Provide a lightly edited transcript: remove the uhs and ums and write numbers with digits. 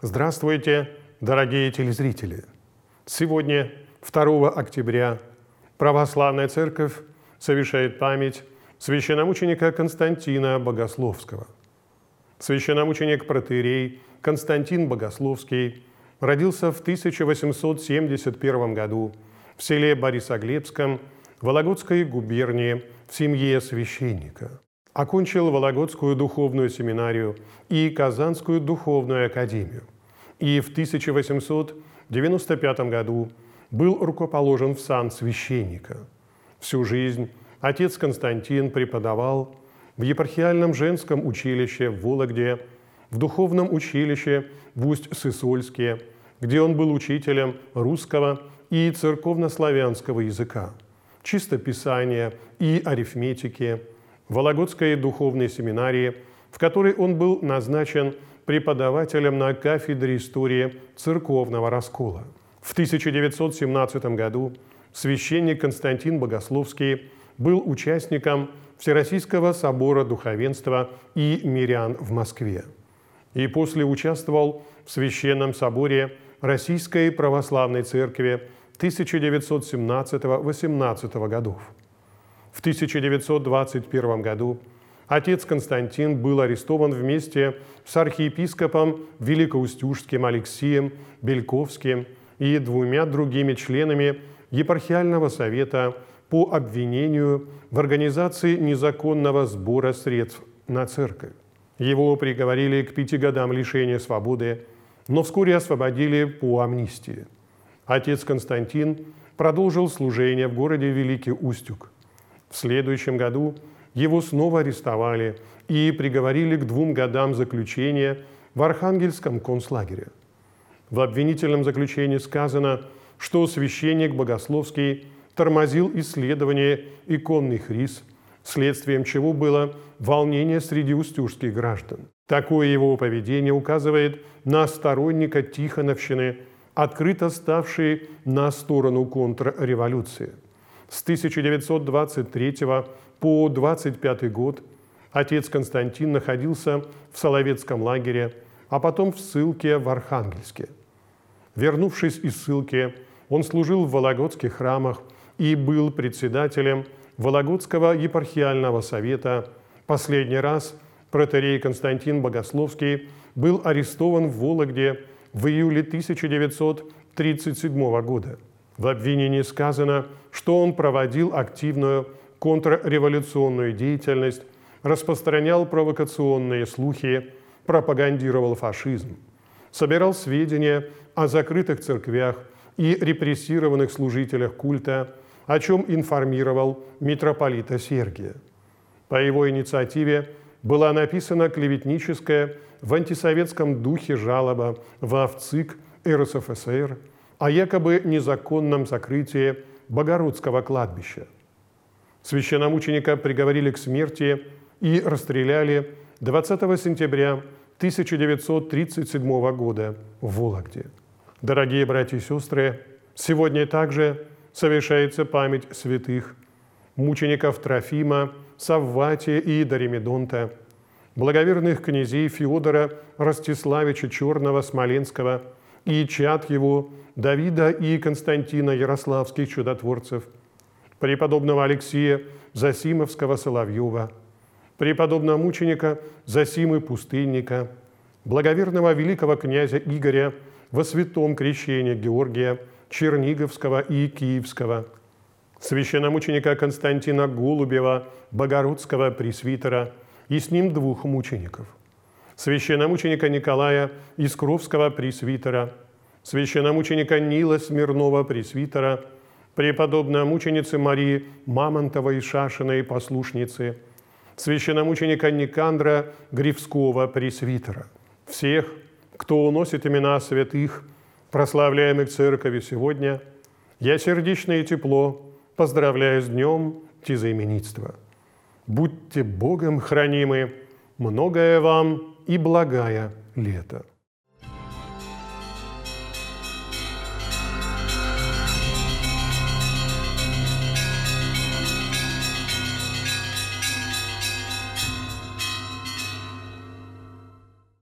Здравствуйте, дорогие телезрители! Сегодня, 2 октября, Православная Церковь совершает память священномученика Константина Богословского. Священномученик протоиерей Константин Богословский родился в 1871 году в селе Борисоглебском Вологодской губернии в семье священника. Окончил Вологодскую духовную семинарию и Казанскую духовную академию. И в 1895 году был рукоположен в сан священника. Всю жизнь отец Константин преподавал в епархиальном женском училище в Вологде, в духовном училище в Усть-Сысольске, где он был учителем русского и церковнославянского языка, чистописания и арифметики, в Вологодской духовной семинарии, в которой он был назначен преподавателем на кафедре истории церковного раскола. В 1917 году священник Константин Богословский был участником Всероссийского собора духовенства и мирян в Москве и после участвовал в Священном соборе Российской Православной Церкви 1917-18 годов. В 1921 году отец Константин был арестован вместе с архиепископом Великоустюжским Алексием Бельковским и 2 другими членами епархиального совета по обвинению в организации незаконного сбора средств на церковь. Его приговорили к 5 годам лишения свободы, но вскоре освободили по амнистии. Отец Константин продолжил служение в городе Великий Устюг. В следующем году его снова арестовали и приговорили к 2 годам заключения в Архангельском концлагере. В обвинительном заключении сказано, что священник Богословский тормозил исследование иконных рис, следствием чего было волнение среди устюжских граждан. Такое его поведение указывает на сторонника тихоновщины, открыто ставший на сторону контрреволюции. С 1923 по 1925 год отец Константин находился в Соловецком лагере, а потом в ссылке в Архангельске. Вернувшись из ссылки, он служил в вологодских храмах и был председателем Вологодского епархиального совета. Последний раз протоиерей Константин Богословский был арестован в Вологде в июле 1937 года. В обвинении сказано, что он проводил активную контрреволюционную деятельность, распространял провокационные слухи, пропагандировал фашизм, собирал сведения о закрытых церквях и репрессированных служителях культа, о чем информировал митрополита Сергия. По его инициативе была написана клеветническая в антисоветском духе жалоба в ВЦИК РСФСР о якобы незаконном закрытии Богородского кладбища. Священномученика приговорили к смерти и расстреляли 20 сентября 1937 года в Вологде. Дорогие братья и сестры, сегодня также совершается память святых мучеников Трофима, Савватия и Доримедонта, благоверных князей Феодора Ростиславича Черного Смоленского и чад его Давида и Константина Ярославских чудотворцев, преподобного Алексея Засимовского Соловьева, преподобного мученика Засимы Пустынника, благоверного великого князя Игоря во святом крещении Георгия Черниговского и Киевского, священномученика Константина Голубева, Богородского пресвитера, и с ним 2 мучеников, священномученика Николая Искровского пресвитера, священномученика Нила Смирнова пресвитера, преподобной мученицы Марии Мамонтовой Шашиной послушницы, священномученика Никандра Гривского пресвитера. Всех, кто уносит имена святых, прославляемых Церковью сегодня, я сердечно и тепло поздравляю с днем тезаименитства. Будьте Богом хранимы, многое вам и благая лето.